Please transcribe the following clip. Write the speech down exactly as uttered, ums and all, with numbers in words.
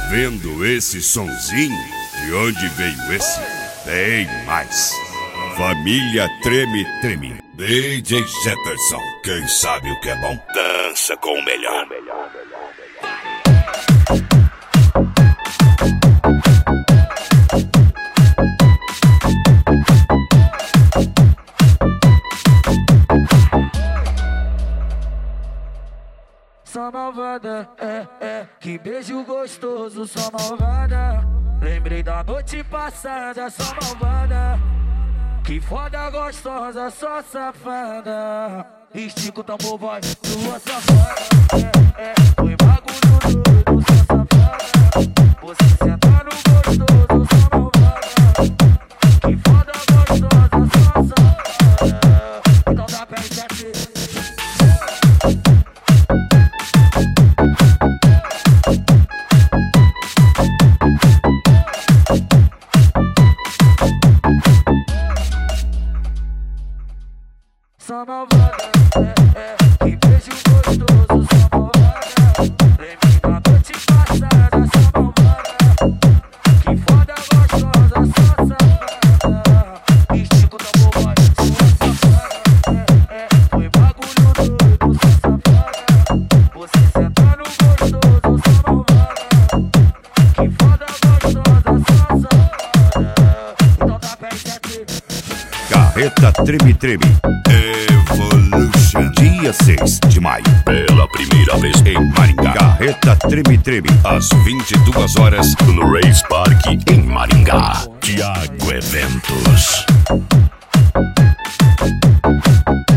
vendo esse sonzinho? De onde veio esse? Tem mais. Família Treme Treme. D J Jefferson, quem sabe o que é bom, dança com o melhor. Só malvada, é, é, que beijo gostoso, só malvada. Lembrei da noite passada, só malvada. Que foda gostosa, só safada. Estica o tambor, vai, sua safada. É, é, foi bagulho doido, só safada. Você senta no gostoso, só malvada. Que foda gostosa, só safada. Então dá pra esquecer. Só malvada, é, é, que beijo gostoso, só malvada. Lembrei da noite passada, só malvada. Que foda gostosa, só safada. Estica o tambor, vai, sua safada. É, é, foi bagulho doido, só safada. Você senta no gostoso, só malvada. Que foda gostosa, só safada. Então dá pra esquecer. Carreta Treme Treme Evolution, dia seis de maio, pela primeira vez em Maringá. Carreta Treme Treme, às vinte e duas horas, no Race Park em Maringá. Thiago Eventos.